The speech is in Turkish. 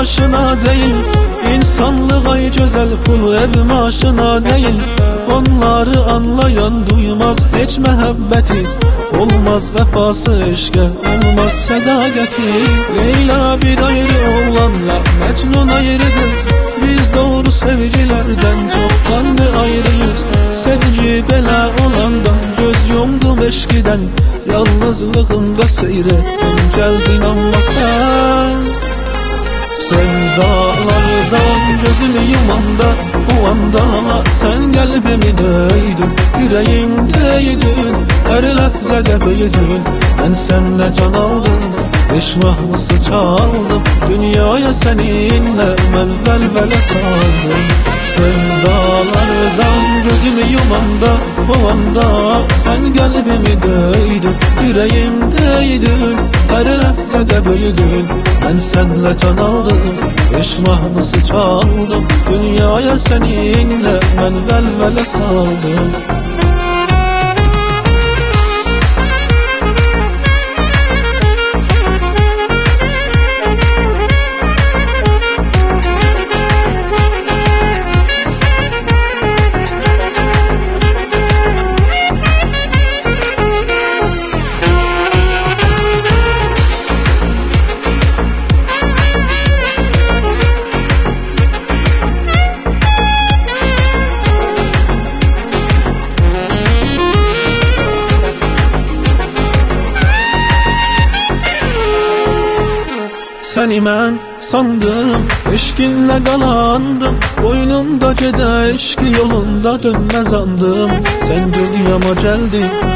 başına değil. İnsanlık ay güzel pul ev maaşına değil. Onları anlayan duymaz hiç mehabbeti. Olmaz vefası eşke, olmaz sedagati. Leyla bir ayrı oğlanla Mecnun ayrı kız. Biz doğru sevgilerden çoktan mı ayrıyız? Sevgi bela olandan göz yumdum eşkiden. Yalnızlığımda seyrettim geldin ama sen. Sevdalardan gözümü yumanda, o anda sen kalbimi döydün. Yüreğimdeydin, her lahzede büyüdün. Ben seninle can aldım, pişmanlısı çaldım. Dünyaya seninle ben velvele saldım. Sevdalardan gözümü yumanda, o anda sen kalbimi döydün. Yüreğimdeydin, her lahzede büyüdün. Ben seninle can aldım, pişmanlısı çaldım. Dünyaya seninle ben velvele saldım. Seni mən sandım, eşkinlə qalandım. Boynumda gedə eşki yolunda dönməz andım. Sen dünyama geldin,